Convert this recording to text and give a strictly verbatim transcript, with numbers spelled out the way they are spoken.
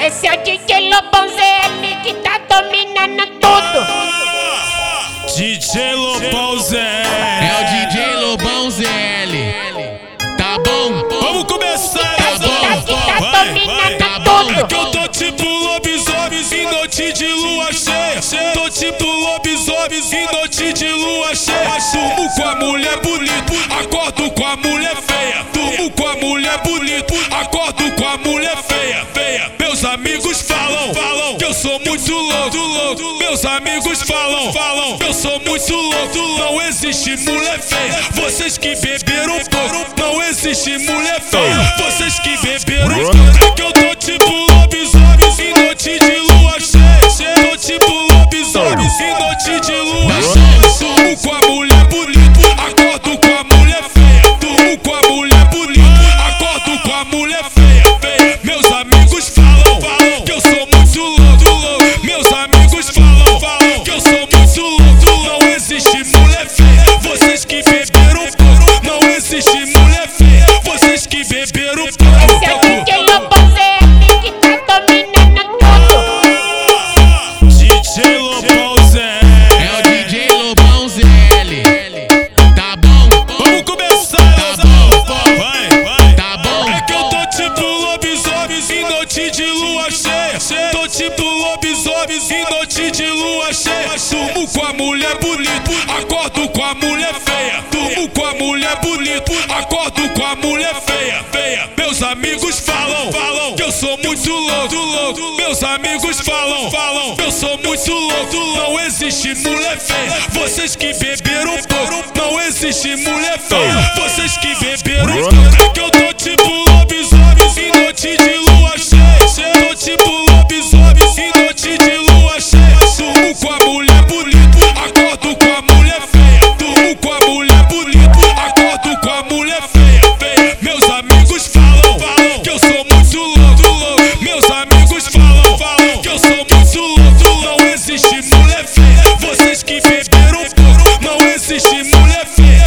Esse é o D J Lobão Z L que tá dominando tudo. D J Lobão Z L. É o D J Lobão Z L. Tá bom? Vamos começar. Tá bom, que tá vai, dominando vai. Tá bom. tudo. É que eu tô tipo lobisomem em noite de lua cheia. Tô tipo lobisomem em noite de lua cheia. Durmo com a mulher bonita, acordo com a mulher feia. Durmo com a mulher bonita, acordo com a mulher feia. Feia. Meus amigos falam, falam que eu sou muito louco, louco. Meus amigos falam, falam que eu sou muito louco. Não existe mulher feia. Vocês que beberam pouco, não existe mulher feia. Vocês que beberam pouco. É que eu tô tipo lobisomem em noite de lua cheia. Tô tipo lobisomem em noite de lua cheia. Durmo com a mulher bonita, acordo com a mulher feia. Durmo com a mulher bonita, acordo com a mulher feia. Feia. Meus amigos falam, falam que eu sou muito louco, louco. Meus amigos falam, falam que eu sou muito louco. Não existe mulher feia. Vocês que beberam pouco, não existe mulher feia. Vocês que beberam pouco. Esse é o D J Lobão Z L que tá dominando tudo. D J Lobão Z L. É o D J Lobão Z L. Tá bom? Vamos começar. Tá bom. Vai, vai. Tá bom? É que eu tô tipo lobisomem em noite de lua cheia. Tô tipo lobisomem em noite de lua cheia. Durmo com a mulher bonita, acordo com a mulher feia. Durmo com a mulher bonita, acordo com a mulher feia. Feia. Meus amigos falam, falam que eu sou muito louco, louco. Meus amigos falam, falam que eu sou muito louco. Não existe mulher feia. Vocês que beberam pouco, não existe mulher feia. Vocês que beberam pouco. É que eu tô tipo lobisomem em noite de lua cheia. Tô tipo lobisomem em noite de lua cheia. Durmo com a mulher bonita, acordo com a mulher feia. Durmo com a mulher bonita, acordo com a mulher feia. Feia. Meus amigos falam, falam que eu sou muito louco, louco. Meus amigos falam, falam que eu sou muito louco. Não existe mulher feia. Vocês que beberam pouco, não existe mulher feia.